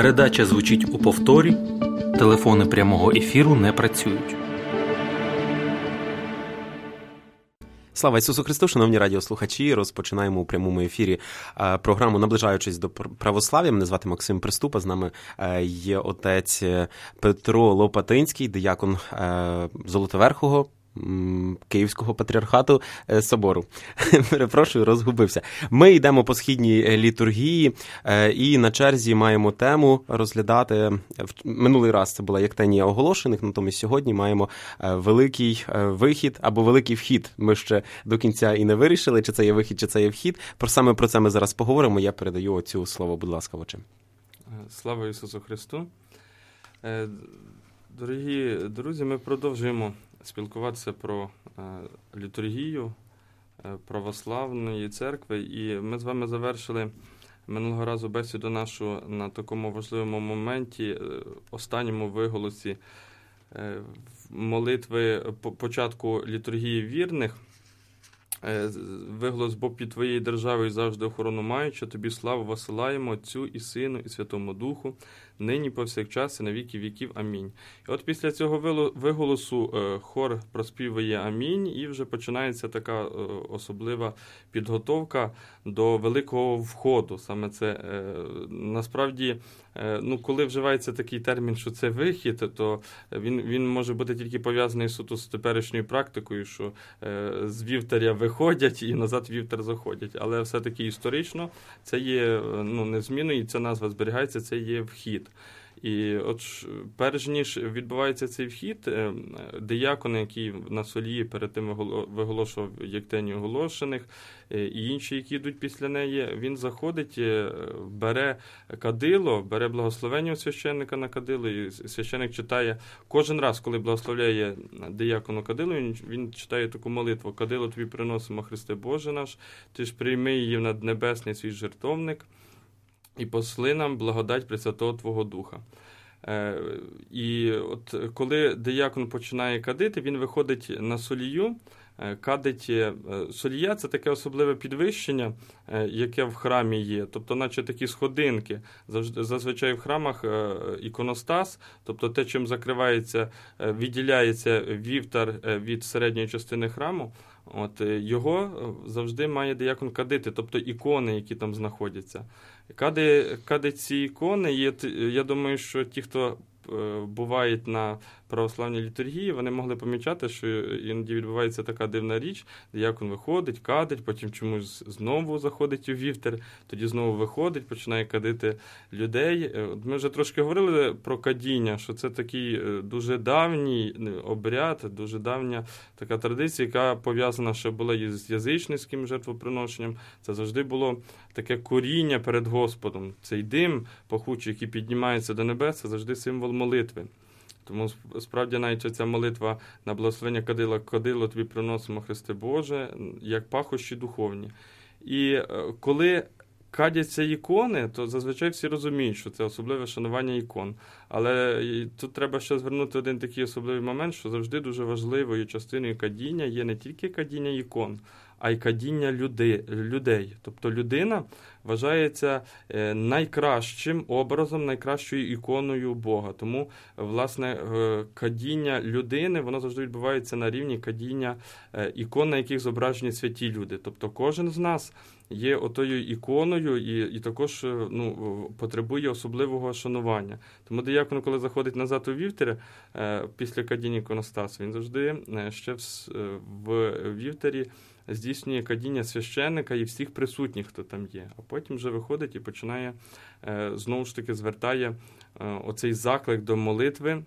Передача звучить у повторі. Телефони прямого ефіру не працюють. Слава Ісусу Христу, шановні радіослухачі, розпочинаємо у прямому ефірі програму «Наближаючись до православ'я». Мене звати Максим Приступа, з нами є отець Петро Лопатинський, диякон Золотоверхого Київського патріархату собору. Перепрошую, розгубився. Ми йдемо по східній літургії і на черзі маємо тему розглядати. Минулий раз це була єктенія оголошених, натомість сьогодні маємо великий вихід або великий вхід. Ми ще до кінця і не вирішили, чи це є вихід, чи це є вхід. Саме про це ми зараз поговоримо. Я передаю оцю слово, будь ласка, отче. Слава Ісусу Христу. Дорогі друзі, ми продовжуємо спілкуватися про літургію православної церкви. І ми з вами завершили минулого разу бесіду нашу на такому важливому моменті, останньому виголосі молитви початку літургії вірних. Виголос: «Бо під Твоєю державою завжди охорону маючи, Тобі славу восилаємо, Отцю і Сину і Святому Духу, нині повсякчас і на віки віків. Амінь». І от після цього виголосу хор проспівує «Амінь», і вже починається така особлива підготовка до великого входу. Саме це, насправді, коли вживається такий термін, що це вихід, то він може бути тільки пов'язаний суто з теперішньою практикою, що з вівтаря виходять і назад в вівтар заходять. Але все-таки історично це є незмінною, і ця назва зберігається, це є вхід. І от перш ніж відбувається цей вхід, диякон, який на солі перед тим виголошував єктенію оголошених, і інші, які йдуть після неї, він заходить, бере кадило, бере благословення у священника на кадило, і священник читає кожен раз, коли благословляє диякону кадило, він читає таку молитву: «Кадило Тобі приносимо, Христе Боже наш, Ти ж прийми її в наднебесний свій жертовник, і посли нам благодать Пресвятого Твого Духа». І от коли диякон починає кадити, він виходить на солію, кадить. Солія – це таке особливе підвищення, яке в храмі є, тобто наче такі сходинки. Зазвичай в храмах іконостас, тобто те, чим закривається, відділяється вівтар від середньої частини храму, його завжди має диякон кадити, тобто ікони, які там знаходяться. Кадить ці ікони, я думаю, що ті, хто бувають на православній літургії, вони могли помічати, що іноді відбувається така дивна річ: диякон виходить, кадить, потім чомусь знову заходить у вівтар, тоді знову виходить, починає кадити людей. Ми вже трошки говорили про кадіння, що це такий дуже давній обряд, дуже давня така традиція, яка пов'язана ще була із язичницьким жертвоприношенням. Це завжди було таке коріння перед Господом. Цей дим пахучий, який піднімається до небес, це завжди символ молитви. Тому справді навіть ця молитва на благословення кадила: «Кадило Тобі приносимо, Христе Боже», як пахощі духовні. І коли кадяться ікони, то зазвичай всі розуміють, що це особливе шанування ікон. Але тут треба ще звернути один такий особливий момент, що завжди дуже важливою частиною кадіння є не тільки кадіння ікон, а й кадіння людей. Тобто людина вважається найкращим образом, найкращою іконою Бога. Тому, власне, кадіння людини, воно завжди відбувається на рівні кадіння ікон, на яких зображені святі люди. Тобто кожен з нас є отою іконою і також потребує особливого шанування. Тому диякон, коли заходить назад у вівтар після кадіння іконостасу, він завжди ще в вівтарі здійснює кадіння священника і всіх присутніх, хто там є. А потім вже виходить і починає, знову ж таки, звертає оцей заклик до молитви,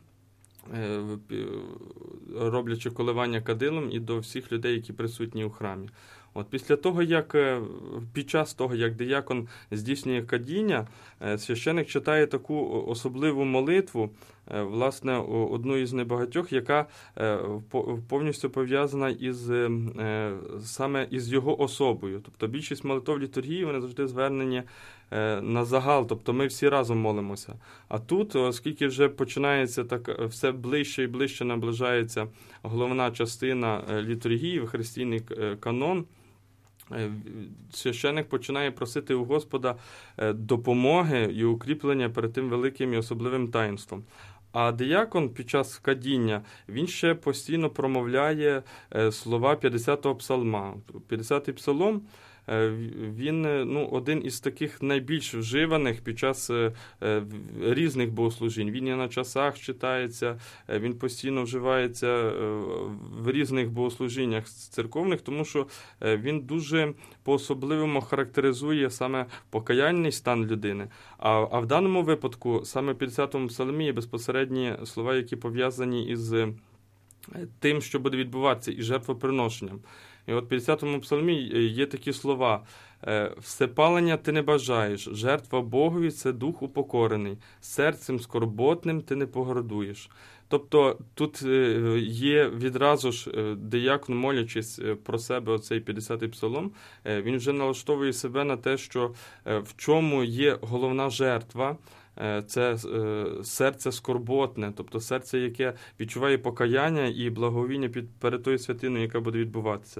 роблячи коливання кадилом і до всіх людей, які присутні у храмі. Після того, під час того, як диякон здійснює кадіння, священик читає таку особливу молитву, власне, одну із небагатьох, яка повністю пов'язана саме із його особою. Тобто більшість молитов літургії, вони завжди звернені на загал, тобто ми всі разом молимося. А тут, оскільки вже починається так, все ближче і ближче наближається головна частина літургії, христійний канон, священик починає просити у Господа допомоги і укріплення перед тим великим і особливим таїнством. А диякон під час кадіння, він ще постійно промовляє слова 50-го псалма. 50-й псалом, він один із таких найбільш вживаних під час різних богослужінь. Він і на часах читається, він постійно вживається в різних богослужіннях церковних, тому що він дуже по-особливому характеризує саме покаянний стан людини. А в даному випадку саме в 50-му псалмі є безпосередні слова, які пов'язані із тим, що буде відбуватися, із жертвоприношенням. І от в 50-му псалмі є такі слова: «Всепалення ти не бажаєш, жертва Богові – це дух упокорений, серцем скорботним ти не погордуєш». Тобто тут є відразу ж диякон, молячись про себе оцей 50-й псалом, він вже налаштовує себе на те, що в чому є головна жертва. Це серце скорботне, тобто серце, яке відчуває покаяння і благовіння перед тою святиною, яка буде відбуватися.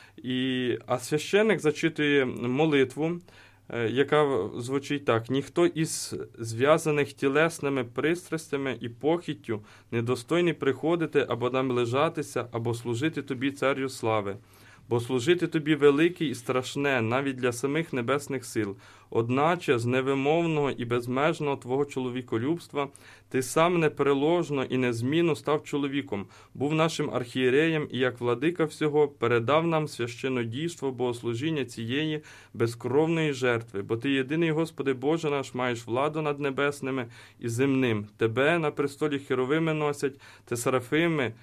А священик зачитує молитву, яка звучить так: «Ніхто із зв'язаних тілесними пристрастями і похіттю недостойний приходити або нам лежатися, або служити тобі, царю слави. Бо служити тобі велике і страшне навіть для самих небесних сил. Одначе з невимовного і безмежного твого чоловіколюбства ти сам непереложно і незмінно став чоловіком, був нашим архієреєм і як владика всього передав нам священнодійство богослужіння цієї безкровної жертви. Бо ти єдиний, Господи Боже наш, маєш владу над небесними і земним. Тебе на престолі херовими носять, те серафими,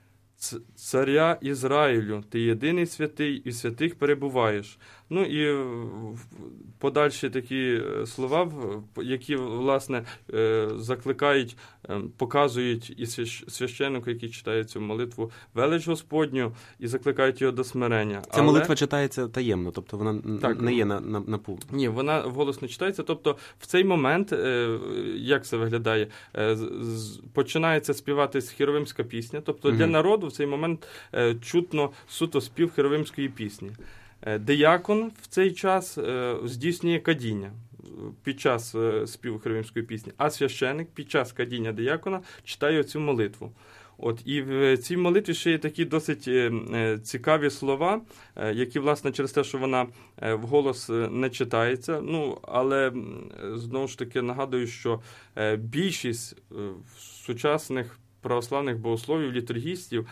царя Ізраїлю, ти єдиний святий і святих перебуваєш». Ну і подальші такі слова, які, власне, закликають, показують і священнику, який читає цю молитву, велич Господню, і закликають його до смирення. Ця молитва читається таємно, тобто вона не є на публіку. Ні, вона вголос не читається, тобто в цей момент, як це виглядає, починається співатись херовимська пісня, тобто для народу в цей момент чутно суто спів херовимської пісні. Диякон в цей час здійснює кадіння під час співу херовимської пісні, а священик під час кадіння диякона читає цю молитву. І в цій молитві ще є такі досить цікаві слова, які, власне, через те, що вона вголос не читається, але, знову ж таки, нагадую, що більшість сучасних православних богословів, літургістів,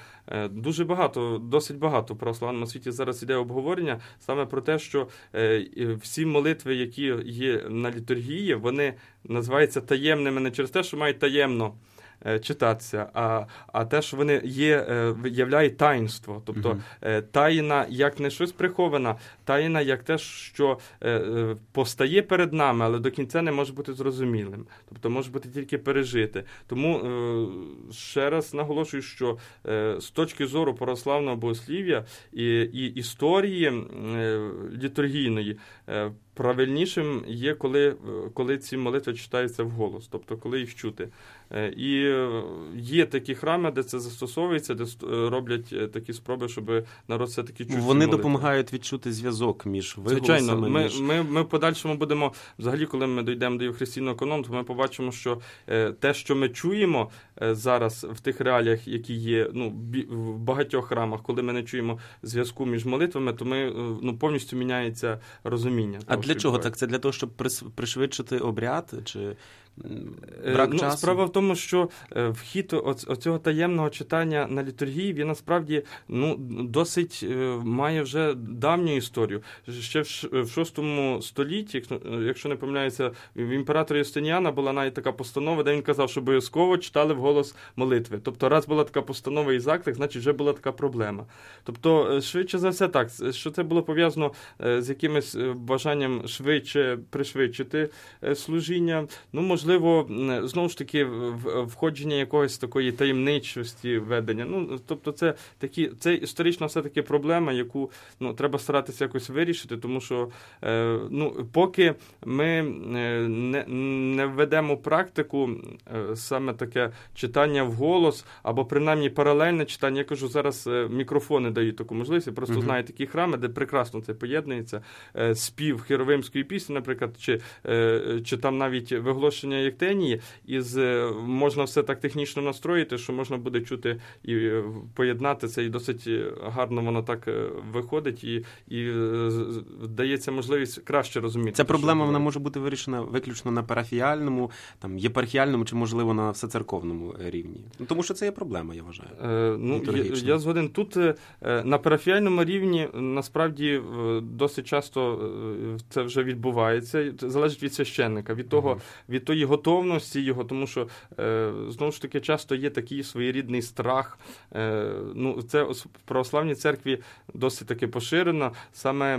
досить багато в православному світі зараз йде обговорення саме про те, що всі молитви, які є на літургії, вони називаються таємними не через те, що мають таємно читатися, а те, що вони являють таїнство. Тобто таїна як не щось прихована, таїна як те, що постає перед нами, але до кінця не може бути зрозумілим. Тобто може бути тільки пережити. Тому ще раз наголошую, що з точки зору православного богослів'я і історії літургійної, правильнішим є, коли ці молитви читаються вголос, тобто коли їх чути. І є такі храми, де це застосовується, де роблять такі спроби, щоб народ все-таки чув. Вони допомагають відчути зв'язок між виголосами. Звичайно, ми в подальшому будемо, взагалі, коли ми дійдемо до євхаристійного канону, то ми побачимо, що те, що ми чуємо зараз в тих реаліях, які є в багатьох храмах, коли ми не чуємо зв'язку між молитвами, то ми повністю міняється розуміння. А для чого так? Це для того, щоб пришвидшити обряд? Чи брак часу? Справа в тому, що вхід оцього таємного читання на літургії, він насправді досить має вже давню історію. Ще в VI столітті, якщо не помиляюся, в імператора Юстиніана була навіть така постанова, де він казав, що обов'язково читали вголос молитви. Тобто раз була така постанова і заклик, значить вже була така проблема. Тобто, швидше за все так, що це було пов'язано з якимось бажанням швидше пришвидшити служіння. можливо, знову ж таки, входження якогось такої таємничості ведення. Ну, тобто це історична все-таки проблема, яку треба старатися якось вирішити, тому що поки ми не введемо практику саме таке читання вголос, або принаймні паралельне читання, я кажу, зараз мікрофони дають таку можливість, я просто знаю такі храми, де прекрасно це поєднується, спів херовимської пісні, наприклад, чи там навіть виголошення Єктенії, можна все так технічно настроїти, що можна буде чути і поєднати це, і досить гарно воно так виходить, і дається можливість краще розуміти. Ця проблема, вона може бути вирішена виключно на парафіяльному, там, єпархіальному, чи, можливо, на всецерковному рівні. Тому що це є проблема, я вважаю. Я згоден. Тут на парафіяльному рівні, насправді, досить часто це вже відбувається. Це залежить від священника, від тої готовності його, тому що, знову ж таки, часто є такий своєрідний страх. Це в православній церкві досить таки поширено, саме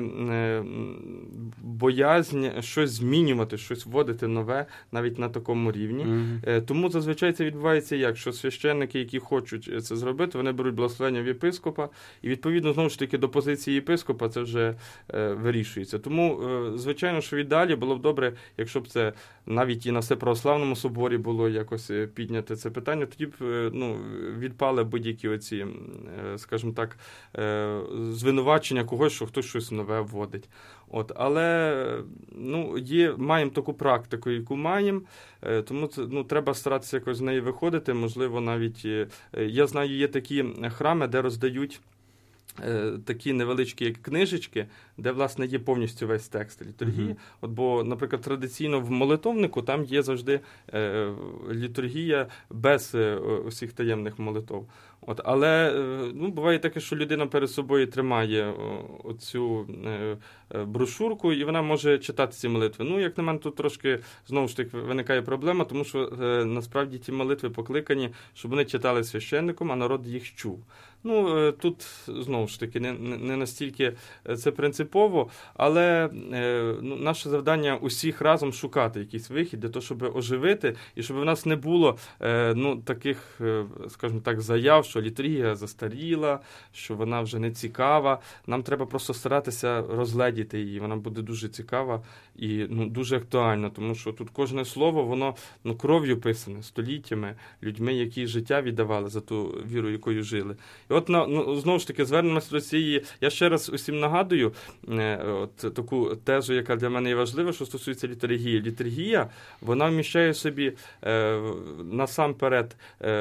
боязнь щось змінювати, щось вводити нове, навіть на такому рівні. Тому зазвичай це відбувається як? Що священники, які хочуть це зробити, вони беруть благословення в єпископа, і, відповідно, знову ж таки, до позиції єпископа це вже вирішується. Тому, звичайно, що віддалі було б добре, якщо б це навіть і на Всеправославному соборі було якось підняти це питання, тоді б відпали будь-які оці, скажімо так, звинувачення когось, що хтось щось нове вводить. Але маємо таку практику, яку маємо, тому треба старатися якось з неї виходити. Можливо, навіть, я знаю, є такі храми, де роздають такі невеличкі книжечки, де, власне, є повністю весь текст літургії. Бо, наприклад, традиційно в молитовнику там є завжди літургія без усіх таємних молитов. Але буває таке, що людина перед собою тримає оцю брошурку, і вона може читати ці молитви. Як на мене, тут трошки, знову ж таки, виникає проблема, тому що, насправді, ті молитви покликані, щоб вони читали священником, а народ їх чув. Тут, знову ж таки, не настільки це принципово, але наше завдання усіх разом шукати якийсь вихід для того, щоб оживити, і щоб в нас не було таких, скажімо так, заяв, що літургія застаріла, що вона вже не цікава. Нам треба просто старатися розгледіти її, вона буде дуже цікава і дуже актуальна, тому що тут кожне слово, воно кров'ю писане, століттями, людьми, які життя віддавали за ту віру, якою жили. І знову ж таки, звернемося до цієї, я ще раз усім нагадую, таку тезу, яка для мене є важлива, що стосується літургії. Літургія, вона вміщає в собі насамперед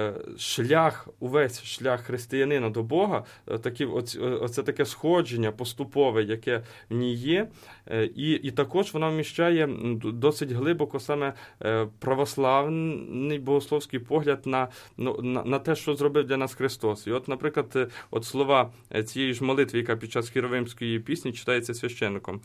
увесь шлях християнина до Бога, оце таке сходження поступове, яке в ній є, і також вона вміщає досить глибоко саме православний богословський погляд на те, що зробив для нас Христос. І наприклад, слова цієї ж молитви, яка під час херовимської пісні читається священником,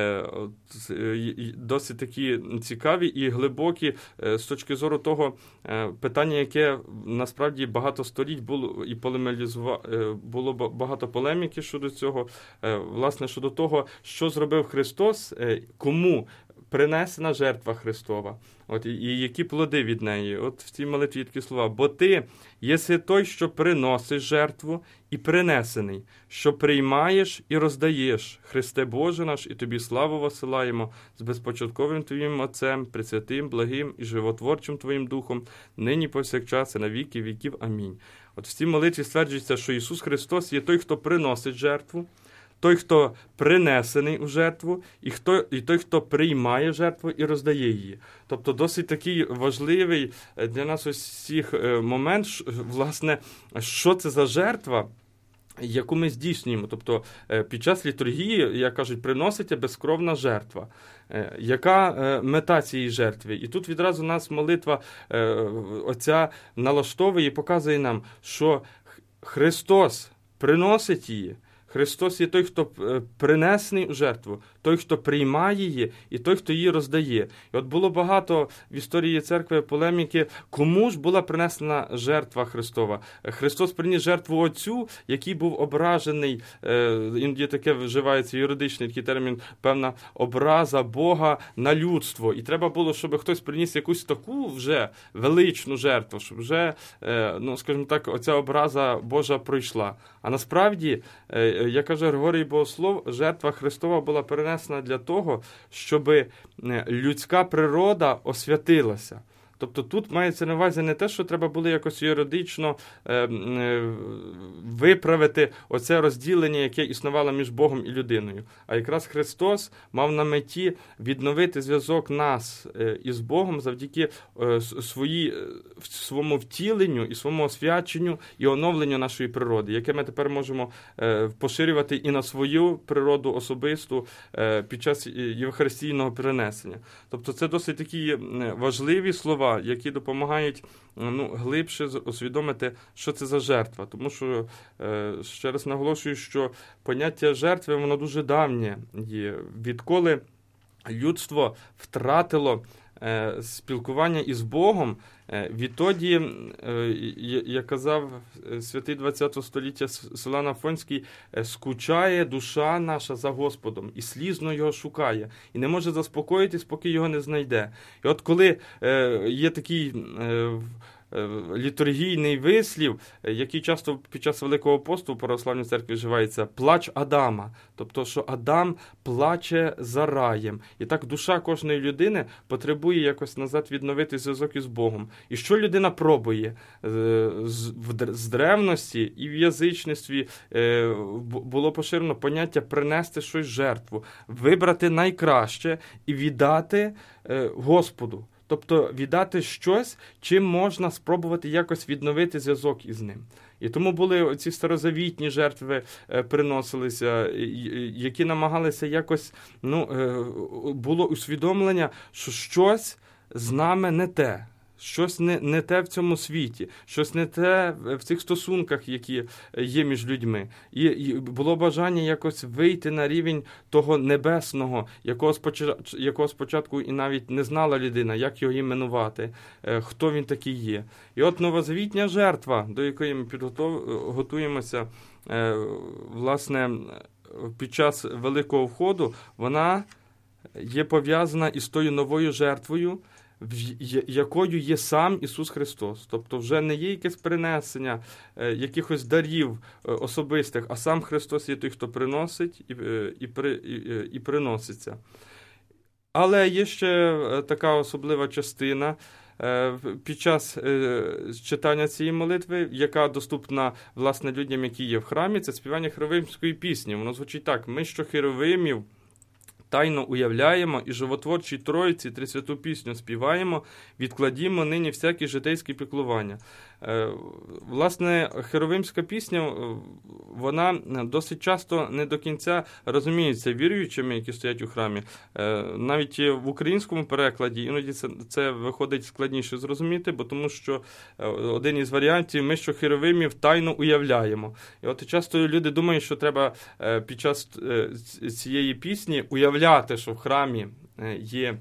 досить такі цікаві і глибокі з точки зору того питання, яке насправді багато століть було і було багато полеміки щодо цього, власне, щодо того, що зробив Христос, кому принесена жертва Христова, і які плоди від неї. В цій молитві такі слова. «Бо ти єси той, що приносиш жертву і принесений, що приймаєш і роздаєш, Христе Боже наш, і тобі славу восилаємо з безпочатковим Твоїм Отцем, пресвятим, благим і животворчим Твоїм Духом, нині повсякчас і на віки віків. Амінь». В цій молитві стверджується, що Ісус Христос є той, хто приносить жертву, той, хто принесений у жертву, і той, хто приймає жертву і роздає її. Тобто досить такий важливий для нас усіх момент, власне, що це за жертва, яку ми здійснюємо. Тобто під час літургії, як кажуть, приноситься безкровна жертва. Яка мета цієї жертви? І тут відразу нас молитва оця налаштовує і показує нам, що Христос приносить її, Христос є той, хто принесений у жертву, той, хто приймає її, і той, хто її роздає. І от було багато в історії церкви полеміки, кому ж була принесена жертва Христова. Христос приніс жертву Отцю, який був ображений, іноді таке вживається юридичний такий термін, певна образа Бога на людство. І треба було, щоб хтось приніс якусь таку вже величну жертву, щоб вже, скажімо так, оця образа Божа пройшла. А насправді, як каже Григорій Богослов, жертва Христова була перенесена для того, щоб людська природа освятилася. Тобто тут мається на увазі не те, що треба було якось юридично виправити оце розділення, яке існувало між Богом і людиною. А якраз Христос мав на меті відновити зв'язок нас із Богом завдяки своєму втіленню і своєму освяченню і оновленню нашої природи, яке ми тепер можемо поширювати і на свою природу особисту під час євхаристійного перенесення. Тобто це досить такі важливі слова, які допомагають глибше усвідомити, що це за жертва. Тому що, ще раз наголошую, що поняття жертви, воно дуже давнє є. Відколи людство втратило спілкування із Богом, відтоді, як казав святий ХХ століття Силуан Афонський, скучає душа наша за Господом і слізно його шукає, і не може заспокоїтись, поки його не знайде. І от коли є такий літургійний вислів, який часто під час Великого посту в православній церкві вживається «плач Адама», тобто, що Адам плаче за раєм. І так душа кожної людини потребує якось назад відновити зв'язок із Богом. І що людина пробує? З древності і в язичництві було поширено поняття принести щось жертву, вибрати найкраще і віддати Господу. Тобто віддати щось, чим можна спробувати якось відновити зв'язок із ним. І тому були ці старозавітні жертви приносилися, які намагалися якось, було усвідомлення, що щось з нами не те. Щось не те в цьому світі, щось не те в цих стосунках, які є між людьми. І було бажання якось вийти на рівень того небесного, якого спочатку і навіть не знала людина, як його іменувати, хто він такий є. І от новозавітня жертва, до якої ми готуємося, власне, під час Великого Входу, вона є пов'язана із тою новою жертвою, якою є сам Ісус Христос. Тобто вже не є якесь принесення якихось дарів особистих, а сам Христос є той, хто приносить і приноситься. Але є ще така особлива частина під час читання цієї молитви, яка доступна, власне, людям, які є в храмі, це співання херовимської пісні. Воно звучить так: «Ми, що херовимів тайно уявляємо і животворчій Тройці Трисвяту пісню співаємо, відкладімо нині всякі житейські піклування». Власне, херовимська пісня, вона досить часто не до кінця розуміється віруючими, які стоять у храмі. Навіть в українському перекладі іноді це виходить складніше зрозуміти, бо тому що один із варіантів «ми, що херовимів тайно уявляємо». І от часто люди думають, що треба під час цієї пісні уявляти, що в храмі є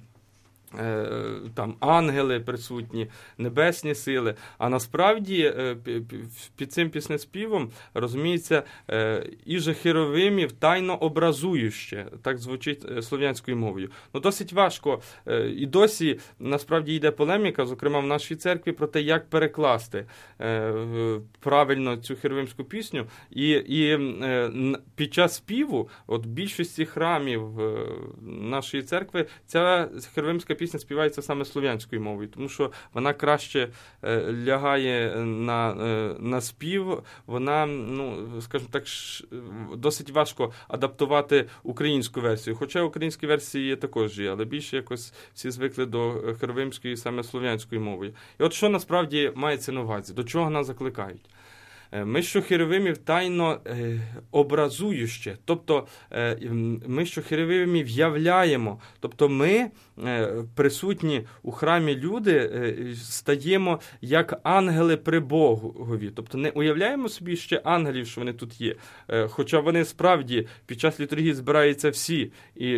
там ангели присутні, небесні сили. А насправді під цим піснеспівом розуміється «іже херовимів тайно образующе», так звучить слов'янською мовою. Досить важко. І досі насправді йде полеміка, зокрема в нашій церкві, про те, як перекласти правильно цю херовимську пісню. І під час співу, от в більшості храмів нашої церкви, ця херовимська пісня співається саме слов'янською мовою, тому що вона краще лягає на спів, вона, скажімо так, досить важко адаптувати українську версію. Хоча українські версії також є, але більше якось всі звикли до херовимської, саме слов'янської мови. І от що насправді мається на увазі, до чого нас закликають? Мищо херовимів тайно образующе, тобто мищо херовимів являємо, тобто ми, присутні у храмі люди, стаємо як ангели при Богові, тобто не уявляємо собі ще ангелів, що вони тут є, хоча вони справді під час літургії збираються всі,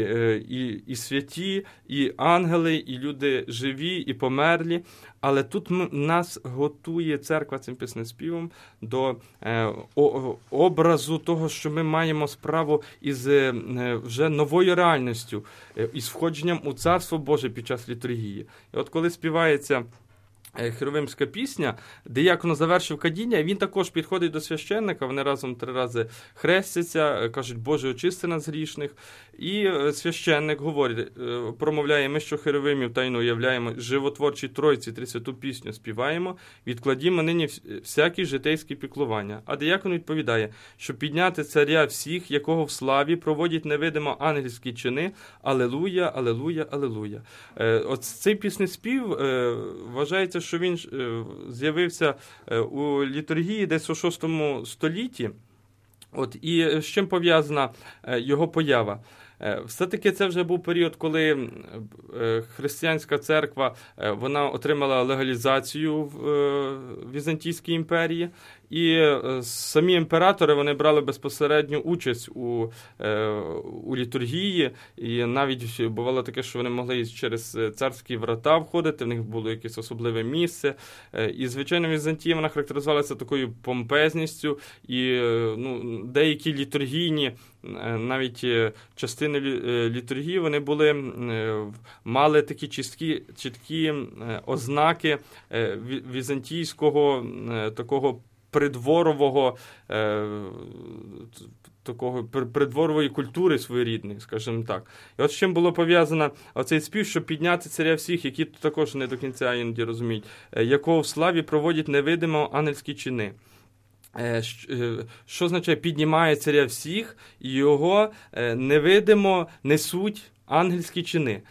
і святі, і ангели, і люди живі, і померлі, але тут нас готує церква цим піснеспівом до образу того, що ми маємо справу із вже новою реальністю, із входженням у Царство Боже під час літургії. І от коли співається херовимська пісня, диякон завершив кадіння, і він також підходить до священника, вони разом 3 рази хрестяться, кажуть: Боже, очисти нас грішних. І священник говорить, промовляє: ми, що херовимів тайно уявляємо, животворчій Тройці Трисвяту пісню співаємо, відкладімо нині всякі житейські піклування. А диякон відповідає, що підняти царя всіх, якого в славі проводять невидимо ангельські чини. Алелуя, алелуя, алелуя. От цей піснеспів вважається, що він з'явився у літургії десь у VI столітті. От, і з чим пов'язана його поява? Все-таки це вже був період, коли християнська церква вона отримала легалізацію в Візантійській імперії, і самі імператори вони брали безпосередню участь у літургії, і навіть бувало таке, що вони могли через царські врата входити, в них було якесь особливе місце. І, звичайно, Візантія вона характеризувалася такою помпезністю, і деякі літургійні, навіть частини літургії, вони мали такі чіткі ознаки візантійського такого придворової культури своєрідної, скажімо так. І от з чим було пов'язано оцей спів, щоб підняти царя всіх, які також не до кінця іноді розуміють, якого в славі проводять невидимо ангельські чини. Що означає піднімає царя всіх, і його невидимо несуть ангельські чини.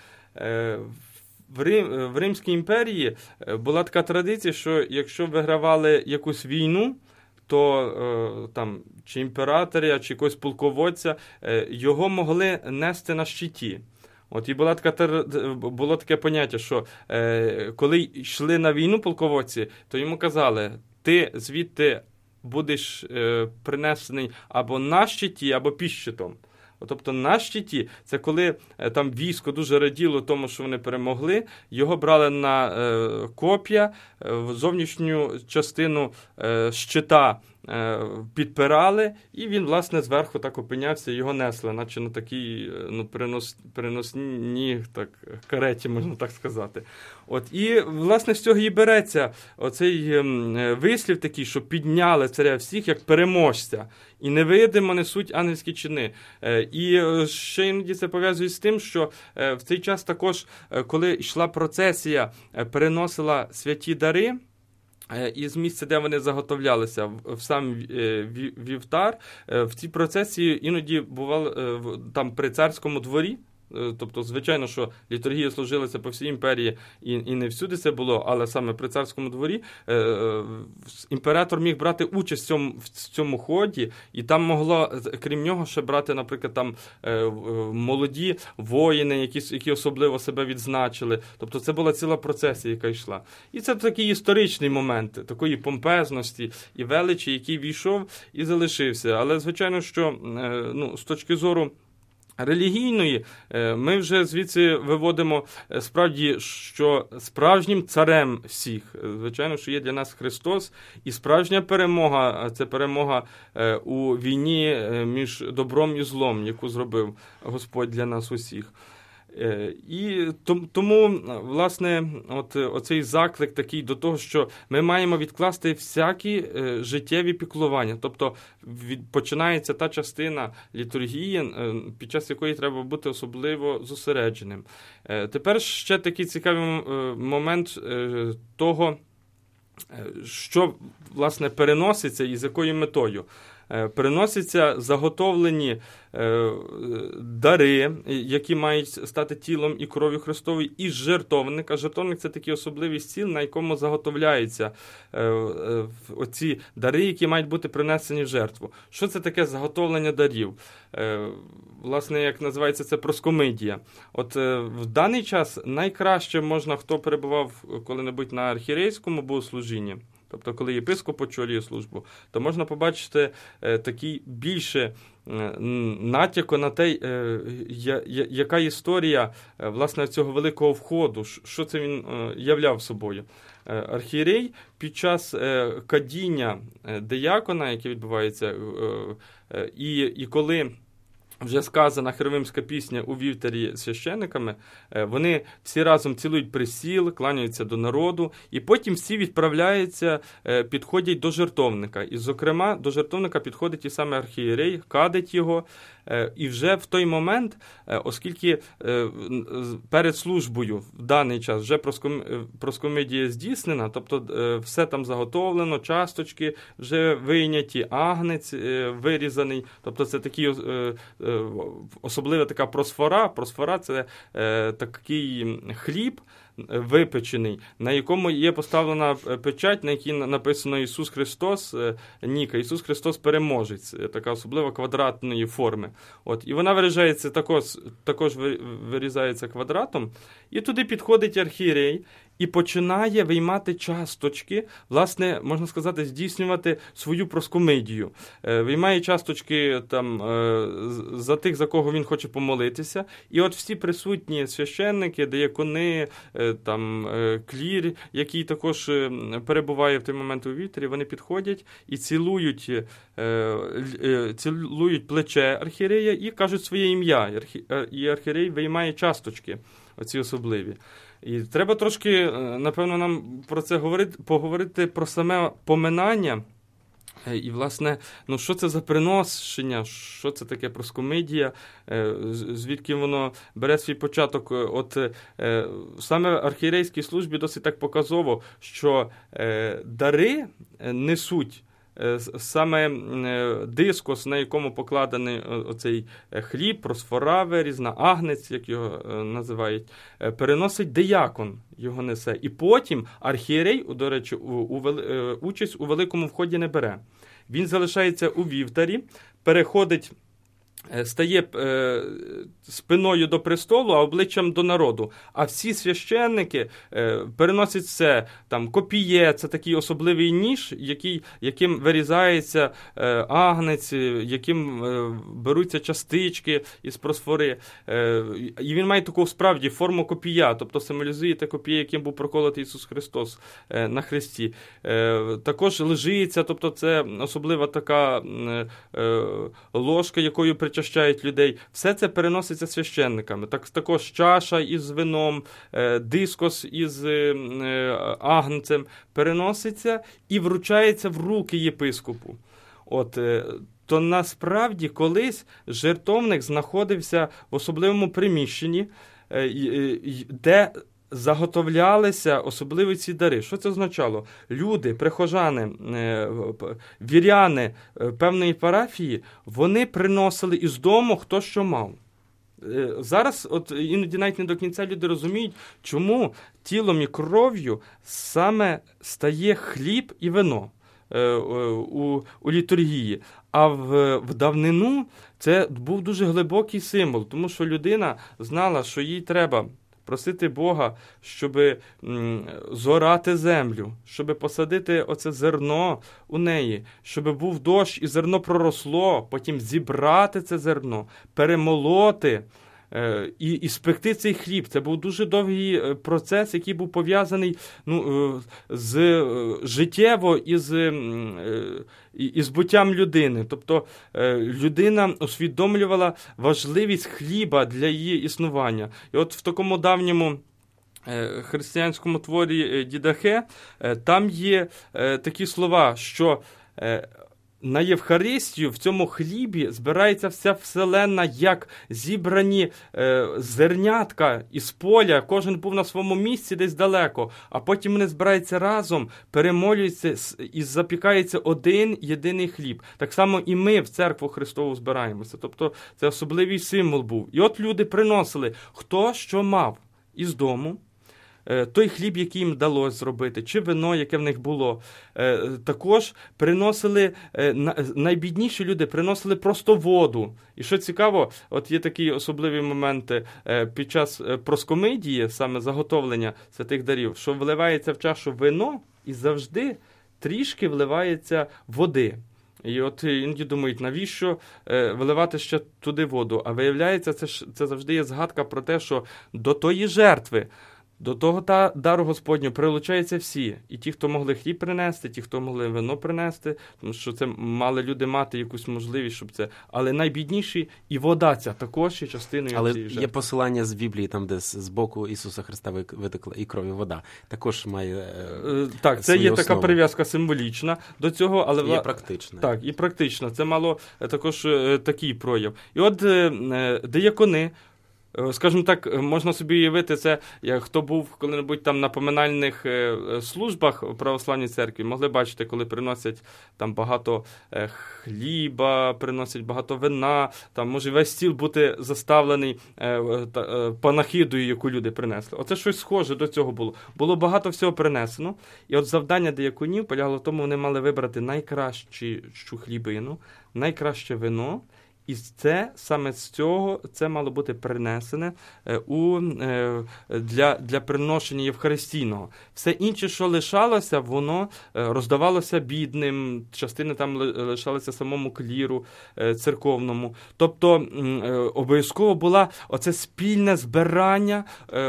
В Римській імперії була така традиція, що якщо вигравали якусь війну, то там чи імператоря, чи якогось полководця, його могли нести на щиті. От і було таке поняття, що коли йшли на війну полководці, то йому казали: ти звідти будеш принесений або на щиті, або під щитом. Тобто на щиті – це коли там військо дуже раділо тому, що вони перемогли, його брали на коп'я, в зовнішню частину щита підпирали, і він, власне, зверху так опинявся, його несли, наче на такій переносній кареті, можна так сказати. От, і, власне, з цього і береться оцей вислів такий, що підняли царя всіх як переможця, і невидимо несуть ангельські чини. І ще іноді це пов'язує з тим, що в цей час також, коли йшла процесія, переносила святі дари із місця, де вони заготовлялися, в сам вівтар, в цій процесії іноді бувало там при царському дворі. Тобто, звичайно, що літургія служилася по всій імперії і не всюди це було, але саме при царському дворі імператор міг брати участь в цьому ході, і там могло, крім нього, ще брати, наприклад, там молоді воїни, які особливо себе відзначили. Тобто це була ціла процесія, яка йшла. І це такий історичний момент, такої помпезності і величі, який війшов і залишився. Але, звичайно, що з точки зору релігійної, ми вже звідси виводимо справді, що справжнім царем всіх, звичайно, що є для нас Христос, і справжня перемога – це перемога у війні між добром і злом, яку зробив Господь для нас усіх. І тому, власне, оцей заклик такий до того, що ми маємо відкласти всякі життєві піклування. Тобто починається та частина літургії, під час якої треба бути особливо зосередженим. Тепер ще такий цікавий момент того, що, власне, переноситься і з якою метою. приносяться заготовлені дари, які мають стати тілом і кров'ю Христовою, із жертовника. Жертовник – це такий особливий стіл, на якому заготовляються оці дари, які мають бути принесені в жертву. Що це таке заготовлення дарів? Власне, як називається це проскомидія. От в даний час найкраще можна, хто перебував коли-небудь на архієрейському богослужінні, тобто коли єпископ очолює службу, то можна побачити такий більше натяку на те, яка історія власне цього великого входу, що це він являв собою. Архієрей під час кадіння диякона, яке відбувається, і коли вже сказана херовимська пісня у вівтарі священиками, вони всі разом цілують присіл, кланяються до народу, і потім всі відправляються, підходять до жертовника. І, зокрема, до жертовника підходить і саме архієрей, кадить його, і вже в той момент, оскільки перед службою в даний час вже проскомидія здійснена, тобто все там заготовлено, часточки вже вийняті, агнець вирізаний, тобто це такий особлива така просфора. Просфора – це такий хліб випечений, на якому є поставлена печать, на якій написано Ісус Христос, Ніка, Ісус Христос переможець, така особлива квадратної форми. От, і вона вирізається також вирізається квадратом, і туди підходить архієрей і починає виймати часточки, власне, можна сказати, здійснювати свою проскомидію. Виймає часточки там, за тих, за кого він хоче помолитися. І от всі присутні священники, диякони, там, клір, який також перебуває в той момент у вівтарі, вони підходять і цілують плече архієрея і кажуть своє ім'я. І архієрей виймає часточки, оці особливі. І треба трошки, напевно, нам про це поговорити про саме поминання. І, власне, ну, що це за приношення, що це таке проскомидія, звідки воно бере свій початок. От саме в архієрейській службі досить так показово, що дари несуть саме дискос, на якому покладений оцей хліб, просфора вирізна, агнець, як його називають, переносить диякон, його несе. І потім архієрей, до речі, участь у великому вході не бере. Він залишається у вівтарі, переходить, стає спиною до престолу, а обличчям до народу. А всі священники переносять все. Там копіє, це такий особливий ніж, яким вирізається агнець, яким беруться частички із просфори. І він має таку справді форму копія, тобто символізує те копіє, яким був проколотий Ісус Христос на хресті. Також лежиться, тобто це особлива така ложка, якою причащають людей. Все це переноситься священниками. Також чаша із вином, дискос із агнцем переноситься і вручається в руки єпископу. То насправді колись жертовник знаходився в особливому приміщенні, де заготовлялися особливі ці дари. Що це означало? Люди, прихожани, віряни певної парафії, вони приносили із дому хто що мав. Зараз іноді навіть не до кінця люди розуміють, чому тілом і кров'ю саме стає хліб і вино у літургії. А в давнину це був дуже глибокий символ, тому що людина знала, що їй треба просити Бога, щоб зорати землю, щоб посадити оце зерно у неї, щоб був дощ і зерно проросло, потім зібрати це зерно, перемолоти і спекти цей хліб. Це був дуже довгий процес, який був пов'язаний з життєво із буттям людини. Тобто людина усвідомлювала важливість хліба для її існування. І от в такому давньому християнському творі Дідахе там є такі слова, що на Євхаристію в цьому хлібі збирається вся вселенна, як зібрані зернятка із поля, кожен був на своєму місці десь далеко, а потім вони збираються разом, перемолюються і запікається один єдиний хліб. Так само і ми в церкву Христову збираємося. Тобто це особливий символ був. І от люди приносили, хто що мав із дому, той хліб, який їм вдалося зробити, чи вино, яке в них було. Також приносили, найбідніші люди приносили просто воду. І що цікаво, от є такі особливі моменти під час проскомидії, саме заготовлення святих дарів, що вливається в чашу вино і завжди трішки вливається води. І от іноді думають, навіщо виливати ще туди воду? А виявляється, це завжди є згадка про те, що до тої жертви, до того дару Господню прилучаються всі. І ті, хто могли хліб принести, ті, хто могли вино принести, тому що це мали люди мати якусь можливість, щоб це. Але найбідніші і вода ця також є частиною цієї жертви. Але є посилання з Біблії, там, де з боку Ісуса Христа витекла і кров, і вода. Також має так, це є основу. Така прив'язка символічна до цього, але є практична. Так, і практична. Це мало також такий прояв. І от диякони, скажімо так, можна собі уявити це, як хто був коли-небудь там на поминальних службах в православній церкві, могли бачити, коли приносять там багато хліба, приносять багато вина, там може весь стіл бути заставлений панахидою, яку люди принесли. Оце щось схоже до цього було. Було багато всього принесено, і от завдання дияконів полягало в тому, вони мали вибрати найкращу хлібину, найкраще вино. І саме з цього це мало бути принесене для приношення Євхаристійного. Все інше, що лишалося, воно роздавалося бідним, частини там лишалися самому кліру церковному. Тобто обов'язково було оце спільне збирання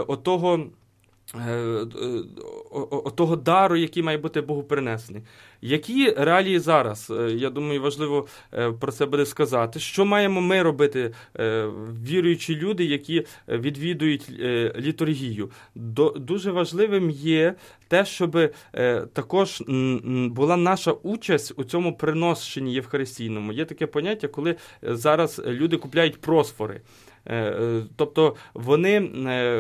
того дару, який має бути Богу принесений. Які реалії зараз? Я думаю, важливо про це буде сказати. Що маємо ми робити, віруючі люди, які відвідують літургію? Дуже важливим є те, щоб також була наша участь у цьому приношенні євхаристійному. Є таке поняття, коли зараз люди купляють просфори. Тобто вони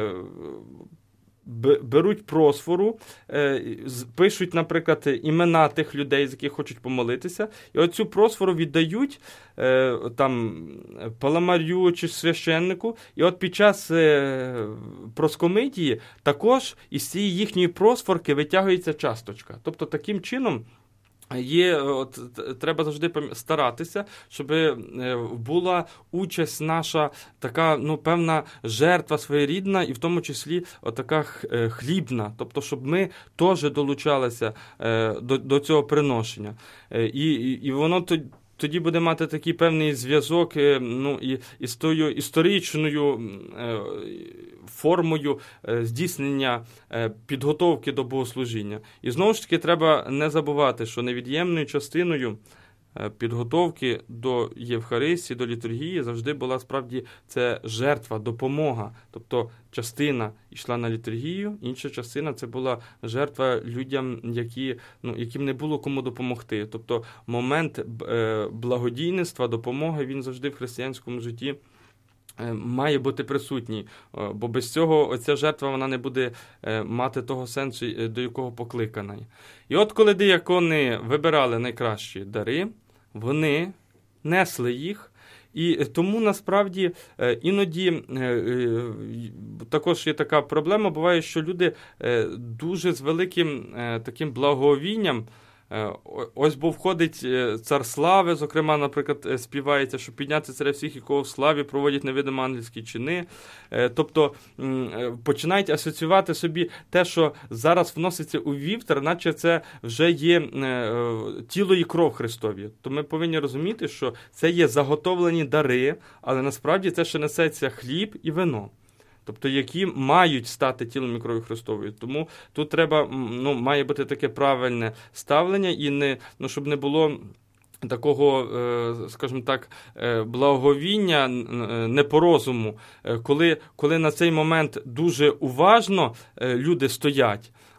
беруть просфору, пишуть, наприклад, імена тих людей, з яких хочуть помолитися, і оцю просфору віддають там паламарю чи священнику, і от під час проскомидії також із цієї їхньої просфорки витягується часточка. Тобто таким чином треба завжди старатися, щоб була участь наша, така, певна жертва своєрідна, і в тому числі така хлібна, тобто, щоб ми теж долучалися до цього приношення. І воно тоді буде мати такий певний зв'язок і з тою історичною формою здійснення підготовки до богослужіння. І знову ж таки треба не забувати, що невід'ємною частиною підготовки до Євхаристії, до літургії завжди була справді це жертва, допомога. Тобто частина йшла на літургію, інша частина це була жертва людям, яким не було кому допомогти. Тобто момент благодійництва, допомоги, він завжди в християнському житті має бути присутній, бо без цього оця жертва вона не буде мати того сенсу, до якого покликана. І от коли диякони вибирали найкращі дари, вони несли їх, і тому насправді іноді також є така проблема, буває, що люди дуже з великим таким благоговінням. Ось бо входить цар слави, зокрема, наприклад, співається, що підняти царя всіх, якого в славі проводять невидимо ангельські чини. Тобто починають асоціювати собі те, що зараз вноситься у вівтар, наче це вже є тіло і кров Христові. То ми повинні розуміти, що це є заготовлені дари, але насправді це ще несеться хліб і вино. Тобто, які мають стати тілом і кров'ю Христовою. Тому тут треба, має бути таке правильне ставлення, і щоб не було такого, скажімо так, благоговіння, не по розуму, коли на цей момент дуже уважно люди стоять,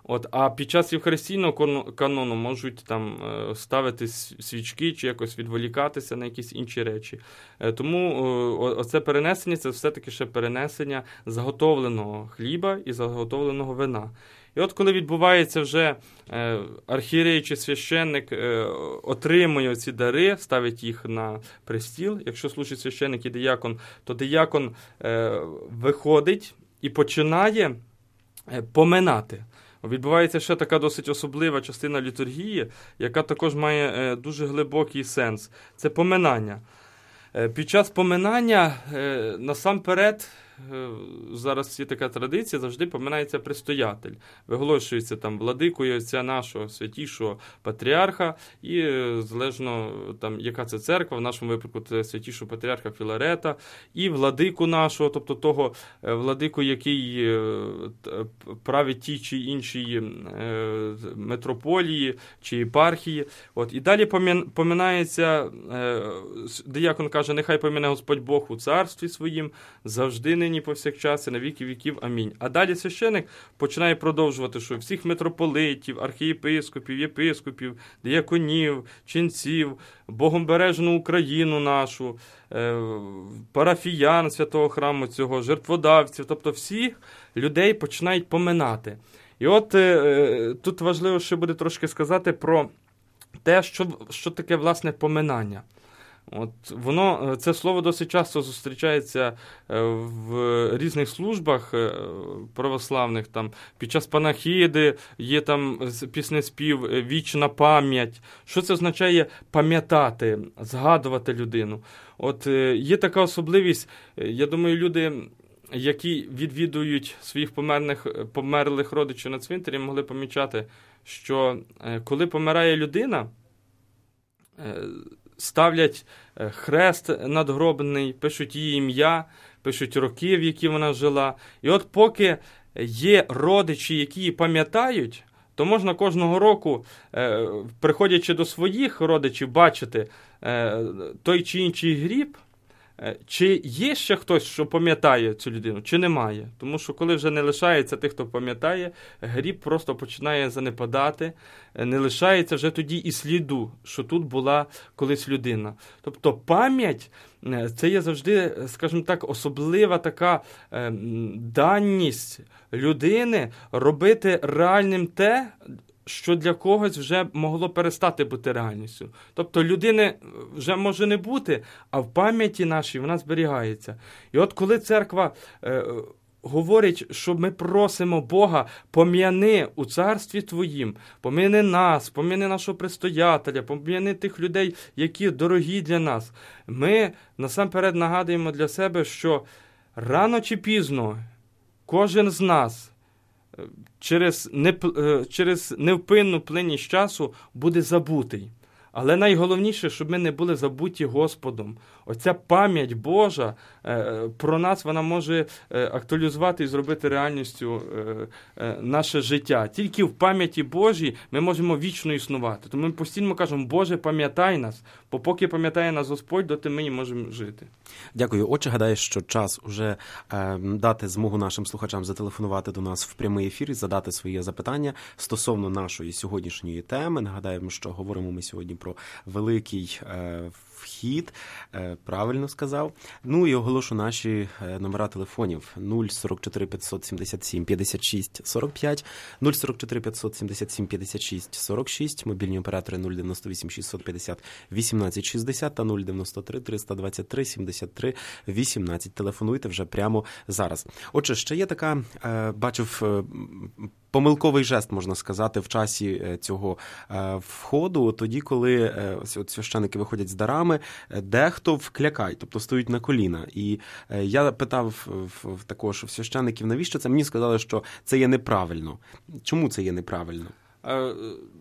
А під час євхаристійного канону можуть там ставити свічки чи якось відволікатися на якісь інші речі. Тому оце перенесення – це все-таки ще перенесення заготовленого хліба і заготовленого вина. І коли відбувається вже архієрей чи священник отримує ці дари, ставить їх на престіл, якщо служить священник і диякон, то диякон виходить і починає поминати. Відбувається ще така досить особлива частина літургії, яка також має дуже глибокий сенс. Це поминання. Під час поминання насамперед, зараз є така традиція, завжди поминається предстоятель. Виголошується там владикою отця нашого святішого патріарха і залежно там, яка це церква, в нашому випадку це святішого патріарха Філарета, і владику нашого, тобто того владику, який править тій чи іншій митрополії чи єпархії. І далі поминається, диякон каже, нехай помине Господь Бог у царстві своїм, завжди нині повсякчас і на віки віків. Амінь. А далі священик починає продовжувати, що всіх митрополитів, архієпископів, єпископів, дияконів, ченців, Богом бережену Україну нашу, парафіян святого храму цього, жертводавців, тобто всіх людей починають поминати. І тут важливо ще буде трошки сказати про те, що таке, власне, поминання. Це слово досить часто зустрічається в різних службах православних, там, під час панахиди є там піснеспів «Вічна пам'ять». Що це означає пам'ятати, згадувати людину? Є така особливість, я думаю, люди, які відвідують своїх померлих родичів на цвинтарі, могли помічати, що коли помирає людина, ставлять хрест надгробний, пишуть її ім'я, пишуть роки, в які вона жила. І поки є родичі, які її пам'ятають, то можна кожного року, приходячи до своїх родичів, бачити той чи інший гріб, чи є ще хтось, що пам'ятає цю людину, чи немає. Тому що коли вже не лишається тих, хто пам'ятає, гріб просто починає занепадати, не лишається вже тоді і сліду, що тут була колись людина. Тобто пам'ять – це є завжди, скажімо так, особлива така даність людини робити реальним те, що для когось вже могло перестати бути реальністю. Тобто людини вже може не бути, а в пам'яті нашій вона зберігається. І коли церква говорить, що ми просимо Бога, пом'яни у царстві Твоїм, пом'яни нас, пом'яни нашого предстоятеля, пом'яни тих людей, які дорогі для нас. Ми насамперед нагадуємо для себе, що рано чи пізно кожен з нас через невпинну плинність часу буде забутий. Але найголовніше, щоб ми не були забуті Господом. Оця пам'ять Божа про нас, вона може актуалізувати і зробити реальністю наше життя. Тільки в пам'яті Божій ми можемо вічно існувати. Тому ми постійно кажемо, Боже, пам'ятай нас, бо поки пам'ятає нас Господь, доти ми не можемо жити. Дякую. Отже, гадаю, що час уже дати змогу нашим слухачам зателефонувати до нас в прямий ефір і задати свої запитання стосовно нашої сьогоднішньої теми. Нагадаємо, що говоримо ми сьогодні про великий вхід, правильно сказав. І оголошу наші номера телефонів 044 577 56 45, 044 577 56 46, мобільні оператори 098 650 18 60 та 093 323 73 18. Телефонуйте вже прямо зараз. Отже, ще є така, бачив, помилковий жест, можна сказати, в часі цього входу, тоді, коли священники виходять з дарами, дехто вклякає, тобто стоять на коліна. І я питав також священиків, навіщо це? Мені сказали, що це є неправильно. Чому це є неправильно?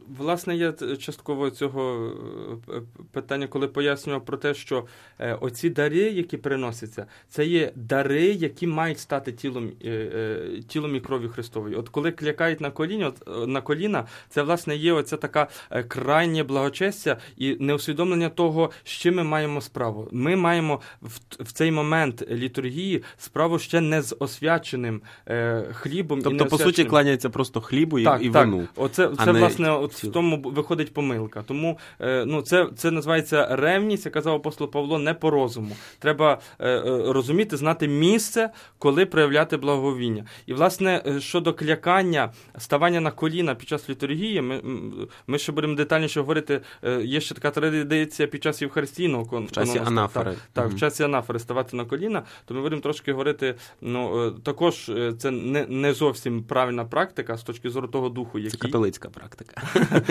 Власне, я частково цього питання, коли пояснював про те, що оці дари, які приносяться, це є дари, які мають стати тілом і кров'ю Христовою. От коли клякають на коліна, це, власне, є оця така крайнє благочестя і неусвідомлення того, з чим ми маємо справу. Ми маємо в цей момент літургії справу ще не з освяченим хлібом. Тобто, по суті, кланяється просто хлібу і вину. Так, оце власне, от в тому виходить помилка. Тому це називається ревність, як казав апостол Павло, не по розуму. Треба розуміти, знати місце, коли проявляти благовіння. І, власне, щодо клякання, ставання на коліна під час літургії, ми ще будемо детальніше говорити, є ще така традиція під час євхаристійного в часі анафори. Так, в часі анафори ставати на коліна, то ми будемо трошки говорити, також це не зовсім правильна практика з точки зору того духу, який... Це католицька практика.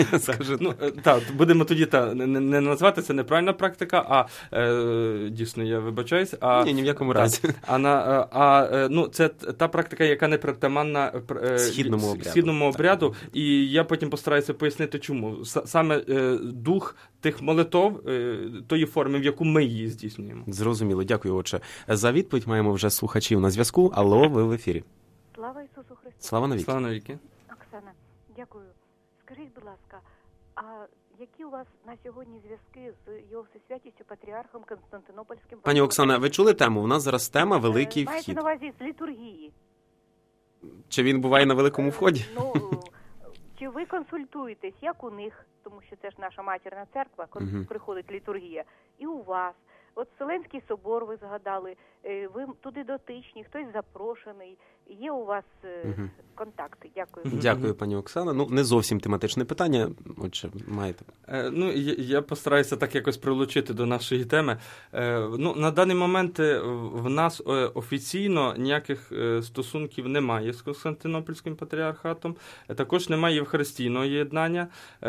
Так, будемо тоді не назвати це неправильна практика, а дійсно, я вибачаюсь. Ні в якому разі. Це та практика, яка не притаманна східному обряду, і я потім постараюся пояснити, чому. Саме дух тих молитов, тої форми, в яку ми її здійснюємо. Зрозуміло, дякую, отче. За відповідь маємо вже слухачів на зв'язку. Алло, ви в ефірі. Слава Ісусу Христу. Слава навіки. Слава навіки. Оксана, дякую. Скажіть, будь ласка, а які у вас на сьогодні зв'язки з його всесвятістю патріархом Константинопольським? Пані Оксана, ви чули тему? У нас зараз тема «Великий маєте вхід». на увазі з літургії? Чи він буває на великому вході? Чи ви консультуєтесь, як у них, тому що це ж наша матірна церква, коли приходить літургія, і у вас? От Вселенський собор ви згадали, ви туди дотичні, хтось запрошений, є у вас контакти? Дякую. Дякую, пані Оксана. Не зовсім тематичне питання, отже, маєте. Я постараюся так якось прилучити до нашої теми. На даний момент в нас офіційно ніяких стосунків немає з Константинопольським патріархатом, також немає євхаристійного єднання,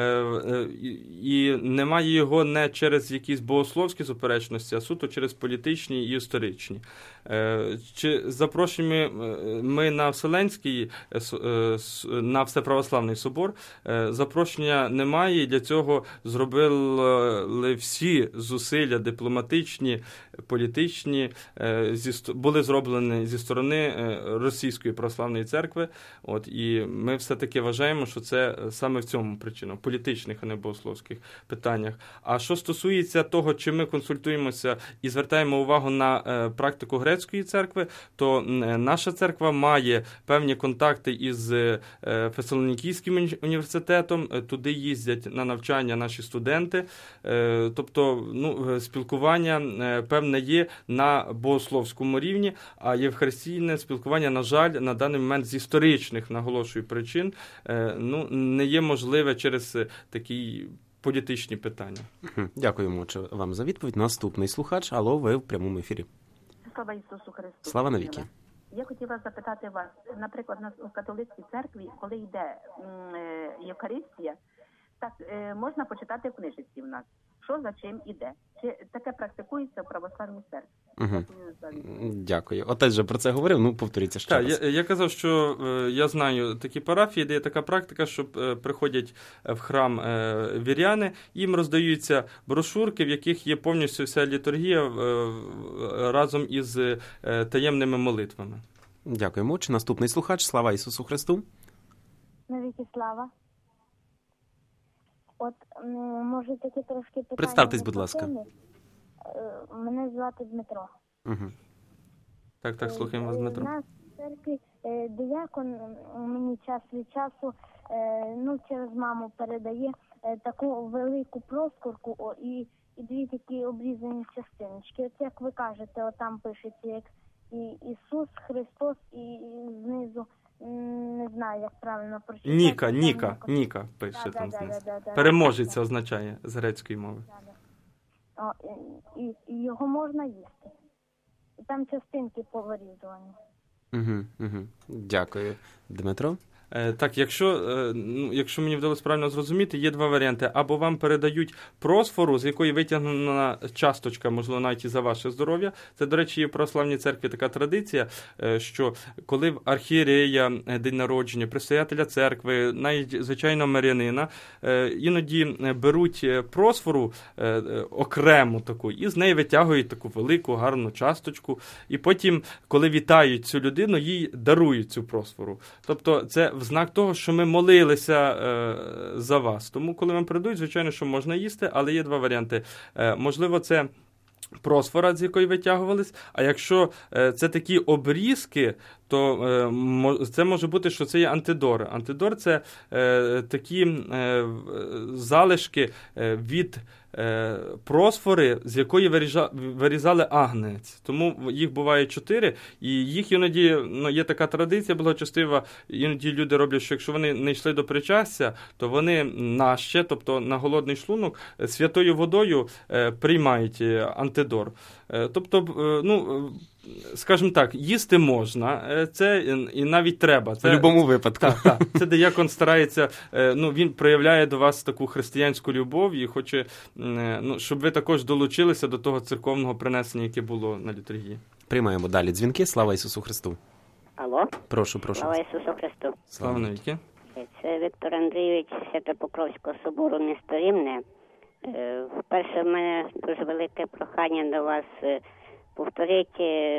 і немає його не через якісь богословські суперечності, а суто через політичні і історичні. Чи запрошуємо ми на Вселенський, на Всеправославний собор? Запрошення немає, і для цього зробили всі зусилля дипломатичні, політичні, були зроблені зі сторони Російської православної церкви. І ми все-таки вважаємо, що це саме в цьому причина, в політичних, а не богословських питаннях. А що стосується того, чи ми консультуємося і звертаємо увагу на практику грецької церкви, то наша церква має певні контакти із Фесалонікійським університетом, туди їздять на навчання наші студенти, тобто спілкування певне є на богословському рівні, а євхаристійне спілкування, на жаль, на даний момент з історичних, наголошую, причин, не є можливе через такі політичні питання. Дякуємо вам за відповідь. Наступний слухач. Алло, ви в прямому ефірі. Слава Ісусу Христу. Слава навіки. Я хотіла запитати вас, наприклад, у католицькій церкві, коли йде Євхаристія, так можна почитати в книжці в нас, що за чим іде. Чи таке практикується в православній церкві? Дякую. Отець же про це говорив, повторіться ще раз. Я казав, що я знаю такі парафії, де є така практика, що приходять в храм віряни, їм роздаються брошурки, в яких є повністю вся літургія разом із таємними молитвами. Дякуємо. Чи наступний слухач? Слава Ісусу Христу. Навіки слава. Може таке трошки питання. Представтесь, будь ласка. Мене звати Дмитро. Так, слухаємо вас, Дмитро. У нас в церкві диякон мені час від часу, через маму передає таку велику проскурку і дві такі обрізані частиночки. От як ви кажете, там пишеться як Ісус Христос і знизу, не знаю, як правильно прочитати. Ніка пише там знизу. Переможець означає з грецької мови. І його можна їсти. І там частинки повирізувані. Дякую. Дмитро? Так, якщо мені вдалося правильно зрозуміти, є два варіанти. Або вам передають просфору, з якої витягнена часточка, можливо, навіть і за ваше здоров'я. Це, до речі, є в православній церкві така традиція, що коли в архієрея день народження, предстоятеля церкви, навіть звичайного мирянина, іноді беруть просфору окрему таку, і з неї витягують таку велику, гарну часточку, і потім, коли вітають цю людину, їй дарують цю просфору. Тобто це в знак того, що ми молилися за вас. Тому, коли вам передають, звичайно, що можна їсти, але є два варіанти. Можливо, це просфора, з якої витягувались, а якщо це такі обрізки, то це може бути, що це є антидор. Антидор – це такі залишки від просфори, з якої вирізали агнець. Тому їх буває 4, і їх іноді, є така традиція благочестива, іноді люди роблять, що якщо вони не йшли до причастя, то вони наще, тобто на голодний шлунок, святою водою приймають антидор. Тобто, скажімо так, їсти можна, це і навіть треба. Це, в будь-якому випадку. Так. Це диякон старається, він проявляє до вас таку християнську любов і хоче, щоб ви також долучилися до того церковного принесення, яке було на літургії. Приймаємо далі дзвінки. Слава Ісусу Христу. Алло. Прошу. Слава Ісусу Христу. Слава навіки. Це Віктор Андрійович, Свято-Покровського собору, місто Рівне. Вперше в мене дуже велике прохання до вас. Повторіть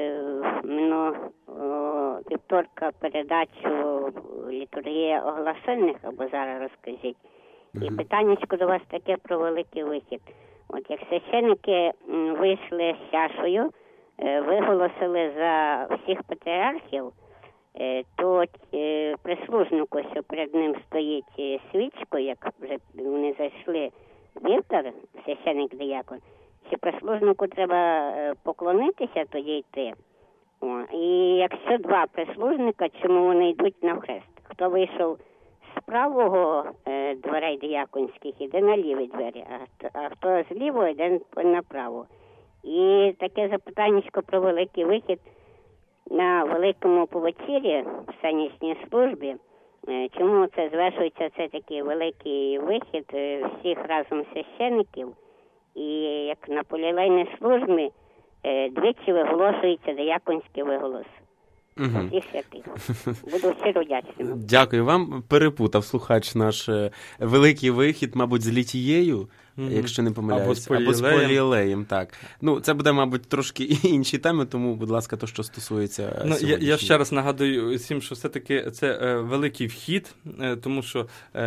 вівторка передачу літургія оглашальних, або зараз розкажіть. І питаннячко до вас таке про великий вихід. От як священники вийшли з чашею, виголосили за всіх патріархів, то прислужнику, що перед ним стоїть свічкою, як вже вони зайшли вівтар, священик-диякон, чи прислужнику треба поклонитися, тоді йти. І якщо два прислужника, чому вони йдуть навхрест? Хто вийшов з правого дверей дияконських, іде на ліві двері, а хто з лівого, йде направо. І таке запитаннячко про великий вихід на великому повечір'ї в сценічній службі. Чому це звершується, це такий великий вихід всіх разом священиків? І як на полілейній службі двічі виголошується дияконський виголос. Всіх святих. Буду щиро вдячним. Дякую вам. Перепутав слухач наш великий вихід, мабуть, з літією, якщо не помиляюся. Або з поліелеєм, так. Це буде, мабуть, трошки інші теми, тому, будь ласка, то, що стосується я ще раз нагадую всім, що все-таки це великий вхід, тому що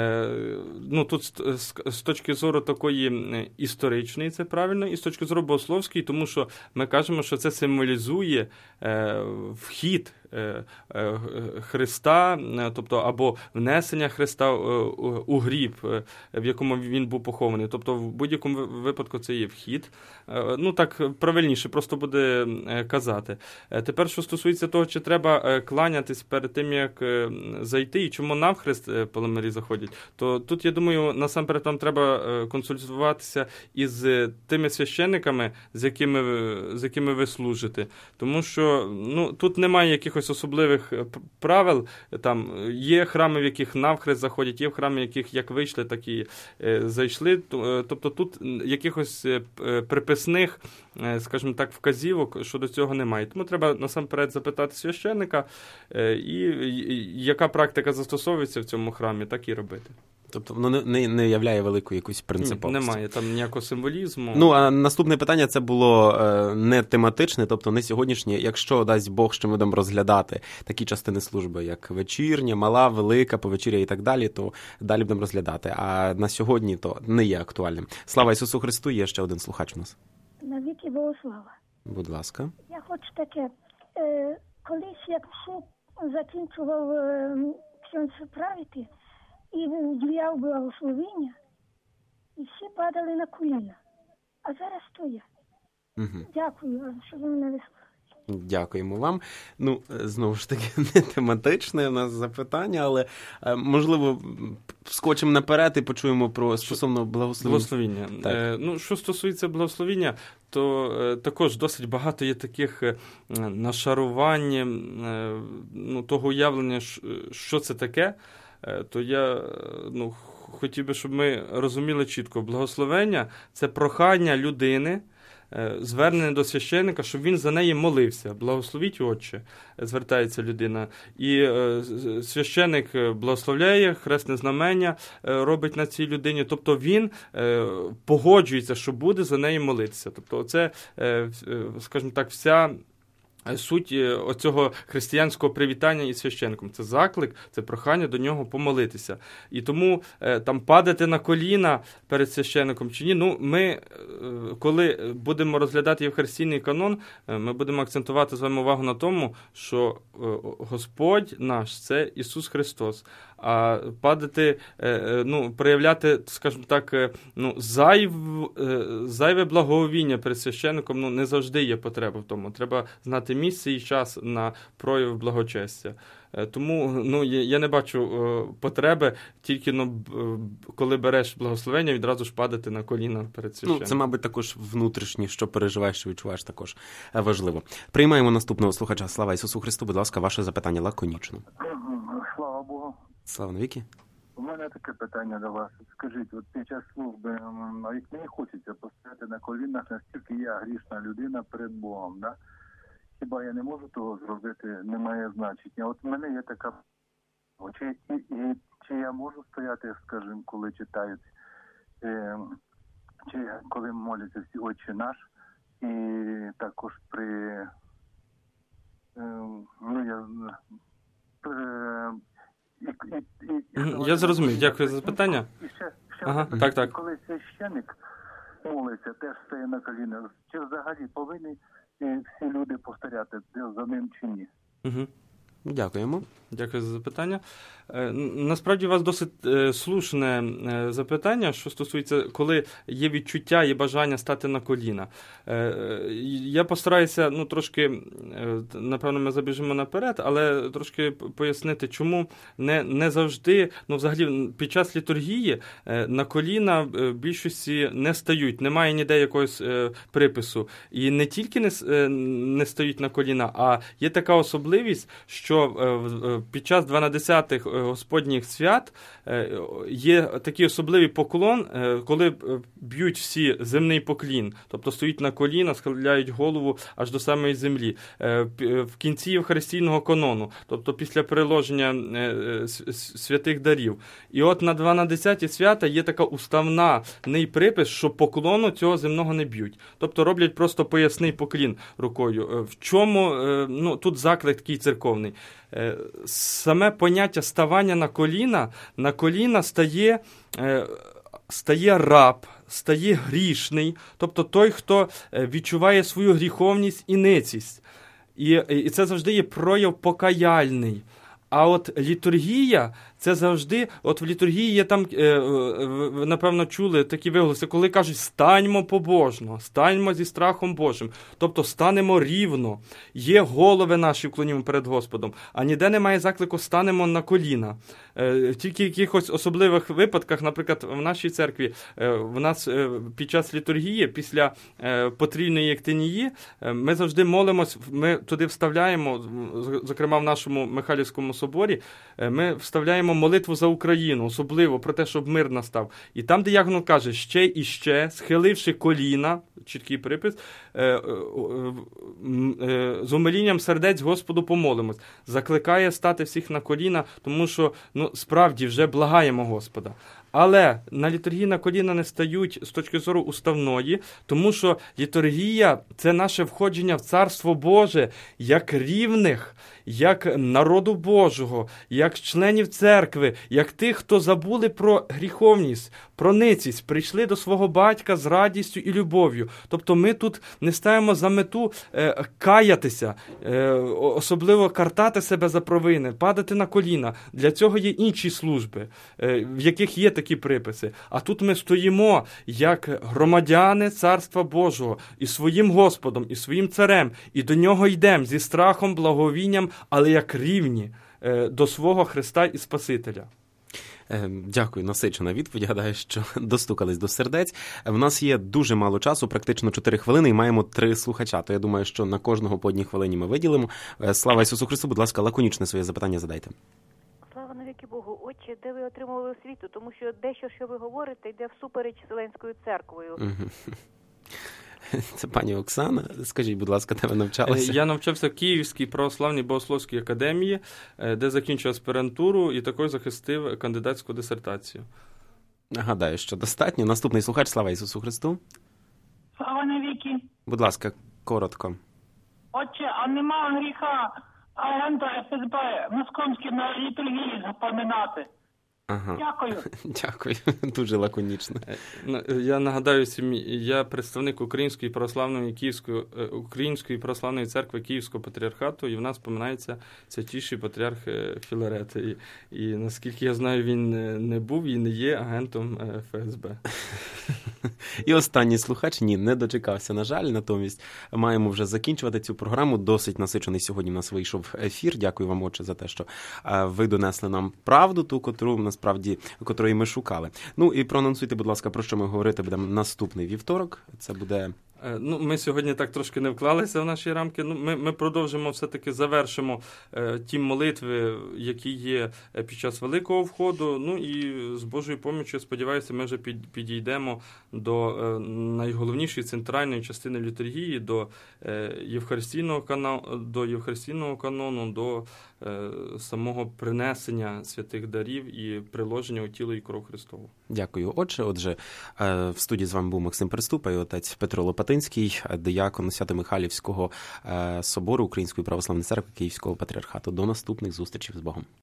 тут з точки зору такої історичної це правильно, і з точки зору богословської, тому що ми кажемо, що це символізує вхід Христа, тобто або внесення Христа у гріб, в якому він був похований. Тобто в будь-якому випадку це є вхід. Так правильніше просто буде казати. Тепер, що стосується того, чи треба кланятись перед тим, як зайти, і чому навхрест паламарі заходять, то тут, я думаю, насамперед вам треба консультуватися із тими священниками, з якими ви служите. Тому що тут немає якихось особливих правил. Там є храми, в яких навхрест заходять, є храми, в яких як вийшли, так і зайшли. Тобто тут якихось приписних, скажімо так, вказівок щодо цього немає. Тому треба насамперед запитати священника, і яка практика застосовується в цьому храмі, так і робити. Тобто воно не являє великої якоїсь принциповості. Немає там ніякого символізму. А наступне питання, це було не тематичне, тобто не сьогоднішнє. Якщо, дасть Бог, що ми будемо розглядати такі частини служби, як вечірня, мала, велика, повечіря і так далі, то далі будемо розглядати. А на сьогодні то не є актуальним. Слава Ісусу Христу, є ще один слухач у нас. Навіки Богослава. Будь ласка. Я хочу таке. Колись, як суд закінчував ксьондз правити, і діяв благословення, і всі падали на коліна. А зараз стоять. Дякую вам, що ви мене вислухали. Дякуємо вам. Ну, знову ж таки, не тематичне у нас запитання, але, можливо, скочимо наперед і почуємо про стосовно благословіння. Ну, що стосується благословіння, то також досить багато є таких нашарувань, того уявлення, що це таке, то я хотів би, щоб ми розуміли чітко. Благословення – це прохання людини, звернення до священника, щоб він за неї молився. Благословіть, Отче, звертається людина. І священик благословляє, хресне знамення робить на цій людині. Тобто він погоджується, що буде за неї молитися. Тобто це, скажімо так, вся суть оцього християнського привітання із священником. Це заклик, це прохання до нього помолитися. І тому там падати на коліна перед священником чи ні, ми, коли будемо розглядати євхаристійний канон, ми будемо акцентувати з вами увагу на тому, що Господь наш – це Ісус Христос. А падати, проявляти, скажімо так, зайве благоговіння перед священником, не завжди є потреба в тому. Треба знати місце і час на прояв благочестя. Тому я не бачу потреби тільки, коли береш благословення, відразу ж падати на коліна перед священником. Це, мабуть, також внутрішнє, що переживаєш, що відчуваєш, також важливо. Приймаємо наступного слухача. Слава Ісусу Христу. Будь ласка, ваше запитання лаконічно. Слава Богу. Слава навіки. У мене таке питання до вас. Скажіть, от під час служби, як мені хочеться постояти на колінах, наскільки я грішна людина перед Богом, да? Хіба я не можу того зробити, не має значення. От в мене є така, чи я можу стояти, скажімо, коли читають, чи коли моляться всі Отче наш, і також Я зрозумів, дякую за запитання. Так. Коли священик молиться, теж стає на коліна, чи взагалі повинні всі люди повторяти за ним чи ні? Дякуємо. Дякую за запитання. Насправді у вас досить слушне запитання, що стосується, коли є відчуття і бажання стати на коліна. Я постараюся, трошки, напевно, ми забіжимо наперед, але трошки пояснити, чому не завжди, взагалі, під час літургії на коліна в більшості не стають, немає ніде якогось припису. І не тільки не стають на коліна, а є така особливість, що під час 12-х Господніх свят є такий особливий поклон, коли б'ють всі земний поклін, тобто стоять на коліна, схиляють голову аж до самої землі. В кінці євхаристійного канону, тобто після переложення святих дарів. І от на 12-ті свята є така уставний припис, що поклону цього земного не б'ють. Тобто роблять просто поясний поклін рукою. В чому, тут заклик такий церковний. Саме поняття ставання на коліна стає раб, стає грішний, тобто той, хто відчуває свою гріховність і ницість. І це завжди є прояв покаяльний. А от літургія, це завжди, от в літургії є там, ви, напевно, чули такі виголоси, коли кажуть, станьмо побожно, станьмо зі страхом Божим, тобто станемо рівно, є голови наші вклонімо перед Господом, а ніде немає заклику станемо на коліна. Тільки в якихось особливих випадках, наприклад, в нашій церкві, в нас під час літургії, після потрійної ектинії, ми завжди молимось, ми туди вставляємо, зокрема в нашому Михайлівському соборі, ми вставляємо молитву за Україну, особливо про те, щоб мир настав. І там диякон каже, ще і ще, схиливши коліна, чіткий припис, з умилінням сердець Господу помолимось. Закликає стати всіх на коліна, тому що, справді, вже благаємо Господа. Але на літургії на коліна не стають з точки зору уставної, тому що літургія – це наше входження в Царство Боже як рівних, як народу Божого, як членів церкви, як тих, хто забули про гріховність, про ницість, прийшли до свого батька з радістю і любов'ю. Тобто ми тут не ставимо за мету каятися, особливо картати себе за провини, падати на коліна. Для цього є інші служби, в яких є такі приписи. А тут ми стоїмо як громадяни Царства Божого і своїм Господом, і своїм царем, і до нього йдемо зі страхом, благовінням, але як рівні до свого Христа і Спасителя. Дякую, насичена відповідь. Гадаю, що достукались до сердець. В нас є дуже мало часу, практично 4 хвилини, і маємо 3 слухача. То я думаю, що на кожного по 1 хвилині ми виділимо. Слава Ісусу Христу, будь ласка, лаконічне своє запитання задайте. Слава навіки Богу. Отче, де ви отримали освіту? Тому що дещо, що ви говорите, йде всупереч Вселенською церквою. Це пані Оксана. Скажіть, будь ласка, де ви навчалися? Я навчався в Київській православній богословській академії, де закінчив аспірантуру і також захистив кандидатську дисертацію. Гадаю, що достатньо. Наступний слухач. Слава Ісусу Христу. Слава навіки. Будь ласка, коротко. Отче, а нема гріха агента ФСБ московський на літургії запоминати? Ага. Дякую. Дякую. Дуже лаконічно. Я нагадаю всім, я представник Української православної церкви Київського патріархату, і в нас поминається святіший патріарх Філарет. І наскільки я знаю, він не був і не є агентом ФСБ. І останній слухач, не дочекався, на жаль, натомість маємо вже закінчувати цю програму. Досить насичений сьогодні в нас вийшов ефір. Дякую вам, отче, за те, що ви донесли нам правду, ту, котрої ми шукали. Ну і проанонсуйте, будь ласка, про що ми говорити будемо наступний вівторок. Це буде... Ми сьогодні так трошки не вклалися в наші рамки. Ми продовжимо, все-таки завершимо ті молитви, які є під час Великого Входу. І з Божою поміччю, сподіваюся, ми вже підійдемо до найголовнішої центральної частини літургії, до євхаристійного канону, до самого принесення святих дарів і приложення у тіло і кров Христову. Дякую, отче. Отже, в студії з вами був Максим Приступа і отець Петро Лопатинський, диякон Свято-Михайлівського собору Української православної церкви Київського патріархату. До наступних зустрічей з Богом.